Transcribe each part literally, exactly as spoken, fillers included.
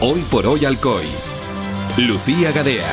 Hoy por hoy Alcoy. Lucía Gadea.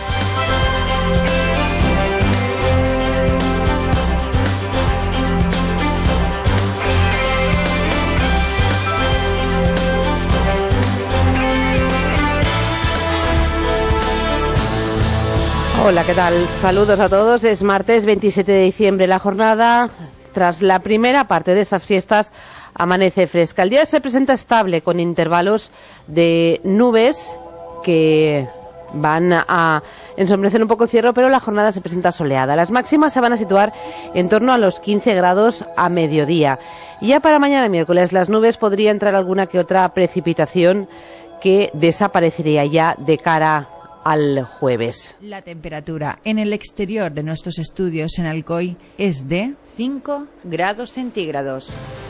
Hola, ¿qué tal? Saludos a todos. Es martes veintisiete de diciembre. La jornada, tras la primera parte de estas fiestas, amanece fresca. El día se presenta estable, con intervalos de nubes que van a ensombrecer un poco el cielo, pero la jornada se presenta soleada. Las máximas se van a situar en torno a los quince grados a mediodía. Y ya para mañana miércoles las nubes podría entrar alguna que otra precipitación que desaparecería ya de cara al jueves. La temperatura en el exterior de nuestros estudios en Alcoy es de cinco grados centígrados.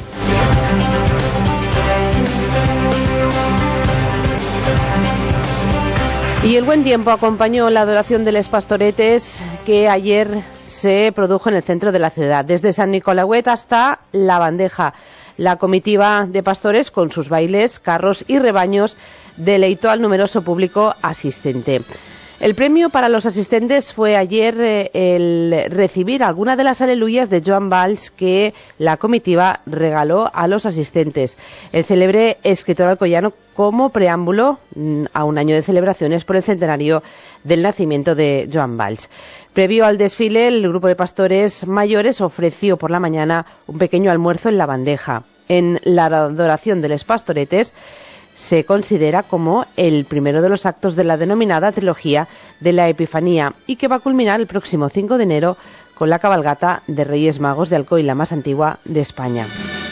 Y el buen tiempo acompañó la adoración de los pastoretes que ayer se produjo en el centro de la ciudad, desde San Nicolauet hasta La Bandeja. La comitiva de pastores, con sus bailes, carros y rebaños, deleitó al numeroso público asistente. El premio para los asistentes fue ayer eh, el recibir alguna de las aleluyas de Joan Valls que la comitiva regaló a los asistentes. El célebre escritor alcoyano como preámbulo a un año de celebraciones por el centenario del nacimiento de Joan Valls. Previo al desfile, el grupo de pastores mayores ofreció por la mañana un pequeño almuerzo en La Bandeja. En la adoración de los pastoretes se considera como el primero de los actos de la denominada trilogía de la Epifanía y que va a culminar el próximo cinco de enero con la cabalgata de Reyes Magos de Alcoy, la más antigua de España.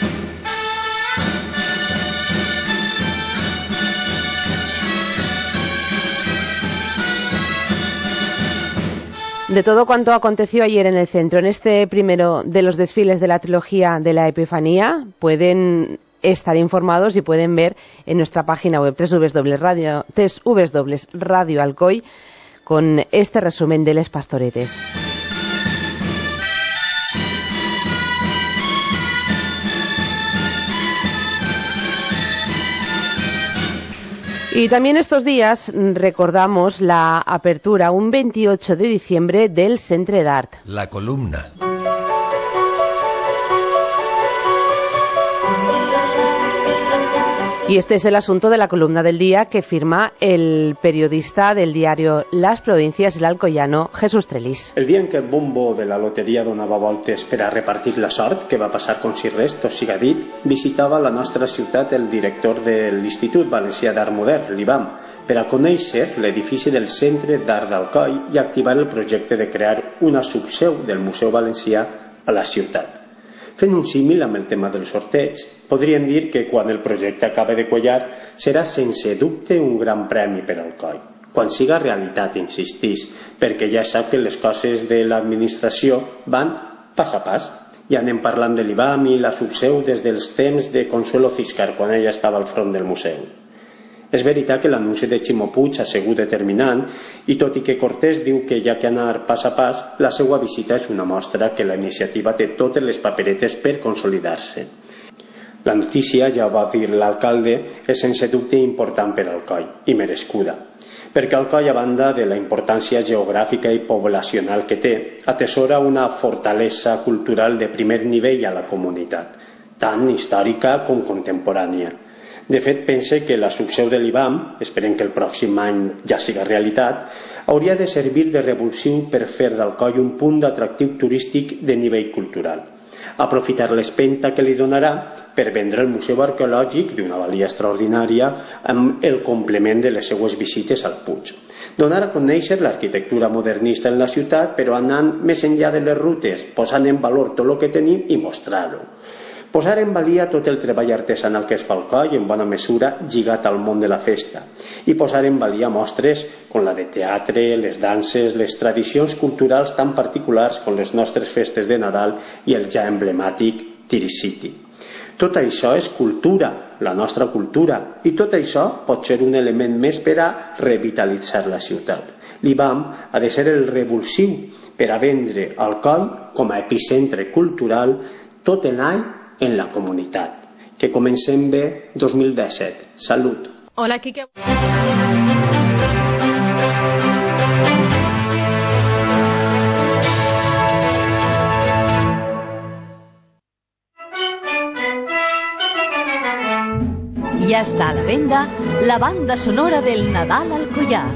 De todo cuanto aconteció ayer en el centro, en este primero de los desfiles de la trilogía de la Epifanía, pueden estar informados y pueden ver en nuestra página web doble u doble u doble u punto radio alcoy con este resumen de Les Pastoretes. Y también estos días recordamos la apertura, un veintiocho de diciembre, del Centre d'Art. La columna. Y este es el asunto de la columna del día que firma el periodista del diario Las Provincias, el alcoyano Jesús Trelís. El dia en què el bombo de la loteria donava voltes per a repartir la sort, que va passar com si res, tot siga dit, visitava la nostra ciutat el director de l'Institut Valencià d'Art Modern, l'I B A M, per a conèixer l'edifici del Centre d'Art d'Alcoi i activar el projecte de crear una subseu del Museu Valencià a la ciutat. Fent un símil amb el tema del sorteig, podríem dir que quan el projecte acabe de quallar serà sense dubte un gran premi per Alcoi. Quan siga realitat, insistís, perquè ja sap que les coses de l'administració van pas a pas. Ja anem parlant de l'I B A M i la subseu des dels temps de Consuelo Ciscar, quan ella estava al front del museu. És veritat que l'anunci de Ximo Puig ha sigut determinant i tot i que Cortés diu que hi ha que anar pas a pas, la seva visita és una mostra que la iniciativa té totes les paperetes per consolidar-se. La notícia, ja ho va dir l'alcalde, és sense dubte important per Alcoi i merescuda, perquè Alcoi, a banda de la importància geogràfica i poblacional que té, atesora una fortalesa cultural de primer nivell a la comunitat, tant històrica com contemporània. De fet, pense que la subseu de l'I B A M, esperem que el pròxim any ja siga realitat, hauria de servir de revulsiu per fer d'Alcoi un punt d'atractiu turístic de nivell cultural. Aprofitar l'espenta que li donarà per vendre el Museu Arqueològic d'una valia extraordinària amb el complement de les seues visites al Puig. Donar a conèixer l'arquitectura modernista en la ciutat, però anant més enllà de les rutes, posant en valor tot el que tenim i mostrar-ho. Posar en valia tot el treball artesanal que es fa al Alcoi, en bona mesura lligat al món de la festa, i posar en valia mostres com la de teatre, les danses, les tradicions culturals tan particulars com les nostres festes de Nadal i el ja emblemàtic Tiricity. Tot això és cultura, la nostra cultura, i tot això pot ser un element més per a revitalitzar la ciutat. L'I B A M ha de ser el revulsiu per a vendre Alcoi com a epicentre cultural tot l'any en la comunitat. Que comencem bé dos mil disset. Salut! Hola, Quique. Ya está a la venda la banda sonora del Nadal Alcoià.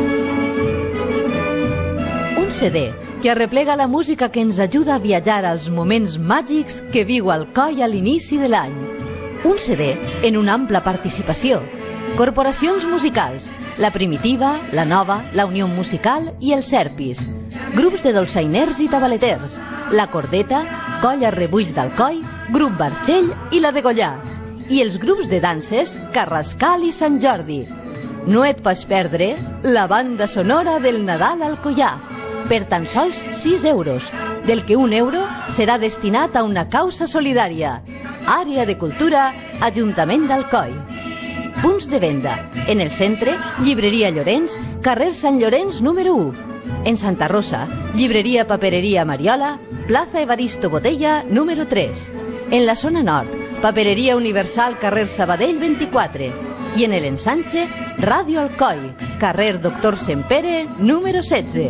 Un C D que arreplega la música que ens ajuda a viatjar als moments màgics que viu Alcoi a l'inici de l'any. Un C D en una ampla participació. Corporacions musicals, la Primitiva, la Nova, la Unió Musical i el Serpis. Grups de dolçainers i tabaleters, la Cordeta, Colla Rebuix d'Alcoi, Grup Barxell i la Degollà. I els grups de danses Carrascal i Sant Jordi. No et pots perdre la banda sonora del Nadal Alcoià, per tan sols sis euros, del que un euro serà destinat a una causa solidària. Àrea de Cultura, Ajuntament d'Alcoi. Punts de venda. En el centre, Llibreria Llorenç, carrer Sant Llorenç número u. En Santa Rosa, Llibreria Papereria Mariola, plaça Evaristo Botella número tres. En la zona nord, Papereria Universal, carrer Sabadell vint-i-quatre. I en el ensanche, Ràdio Alcoi, carrer Doctor Sempere número setze.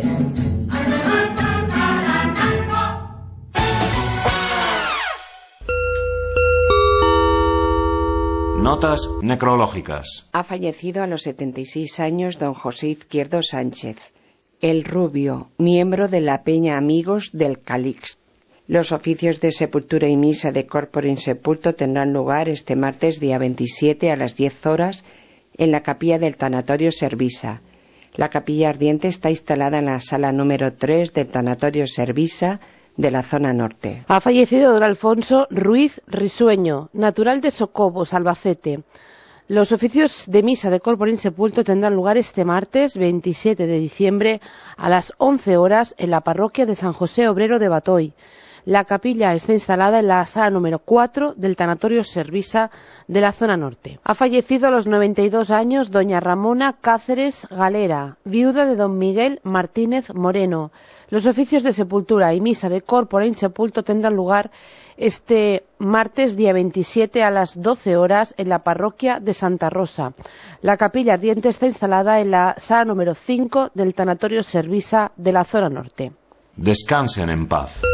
Notas necrológicas. Ha fallecido a los setenta y seis años don José Izquierdo Sánchez, el Rubio, miembro de la Peña Amigos del Calix. Los oficios de sepultura y misa de corpore insepulto tendrán lugar este martes día veintisiete a las diez horas en la capilla del Tanatorio Servisa. La capilla ardiente está instalada en la sala número tres del Tanatorio Servisa de la zona norte. Ha fallecido don Alfonso Ruiz Risueño, natural de Socobos, Albacete. Los oficios de misa de corpore insepulto tendrán lugar este martes veintisiete de diciembre a las once horas en la parroquia de San José Obrero de Batoy. La capilla está instalada en la sala número cuatro del Tanatorio Servisa de la zona norte. Ha fallecido a los noventa y dos años doña Ramona Cáceres Galera, viuda de don Miguel Martínez Moreno. Los oficios de sepultura y misa de corpore insepulto tendrán lugar este martes día veintisiete a las doce horas en la parroquia de Santa Rosa. La capilla ardiente está instalada en la sala número cinco del Tanatorio Servisa de la zona norte. Descansen en paz.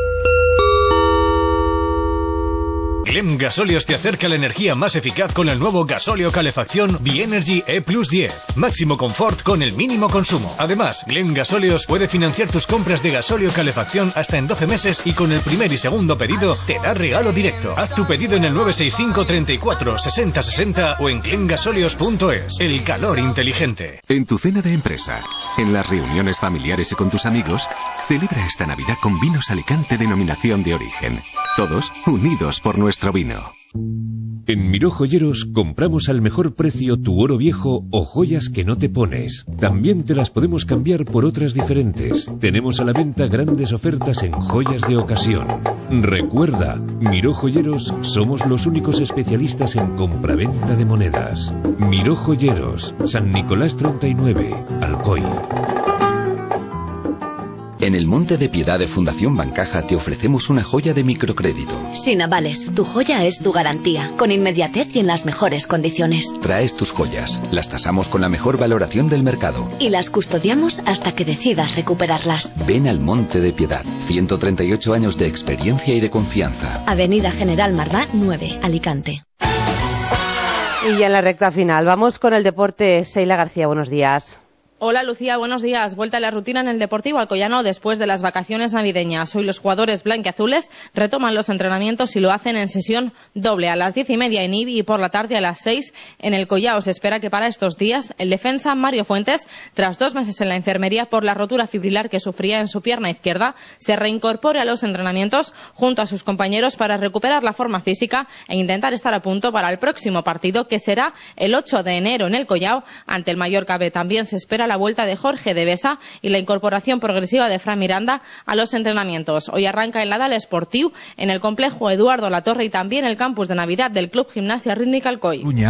Glem Gasóleos te acerca la energía más eficaz con el nuevo gasóleo calefacción Bienergy E Plus diez. Máximo confort con el mínimo consumo. Además, Glem Gasóleos puede financiar tus compras de gasóleo calefacción hasta en doce meses y con el primer y segundo pedido te da regalo directo. Haz tu pedido en el nueve seis cinco, treinta y cuatro, sesenta sesenta o en glem gasóleos punto es. El calor inteligente. En tu cena de empresa, en las reuniones familiares y con tus amigos, celebra esta Navidad con vinos Alicante denominación de origen. Todos unidos por nuestro vino. En Miró Joyeros compramos al mejor precio tu oro viejo o joyas que no te pones. También te las podemos cambiar por otras diferentes. Tenemos a la venta grandes ofertas en joyas de ocasión. Recuerda, Miró Joyeros somos los únicos especialistas en compraventa de monedas. Miró Joyeros, San Nicolás treinta y nueve, Alcoy. En el Monte de Piedad de Fundación Bancaja te ofrecemos una joya de microcrédito. Sin avales, tu joya es tu garantía, con inmediatez y en las mejores condiciones. Traes tus joyas, las tasamos con la mejor valoración del mercado. Y las custodiamos hasta que decidas recuperarlas. Ven al Monte de Piedad, ciento treinta y ocho años de experiencia y de confianza. Avenida General Marbá nueve, Alicante. Y ya en la recta final, vamos con el deporte. Sheila García, buenos días. Hola Lucía, buenos días. Vuelta a la rutina en el Deportivo Alcoyano después de las vacaciones navideñas. Hoy los jugadores blanquiazules retoman los entrenamientos y lo hacen en sesión doble a las diez y media en Ibi y por la tarde a las seis en el Collao. Se espera que para estos días el defensa Mario Fuentes, tras dos meses en la enfermería por la rotura fibrilar que sufría en su pierna izquierda, se reincorpore a los entrenamientos junto a sus compañeros para recuperar la forma física e intentar estar a punto para el próximo partido que será el ocho de enero en el Collao ante el Mallorca B. También se espera la vuelta de Jorge de Besa y la incorporación progresiva de Fran Miranda a los entrenamientos. Hoy arranca el Nadal Esportiu en el complejo Eduardo Latorre y también el campus de Navidad del Club Gimnasia Rítmica Alcoy.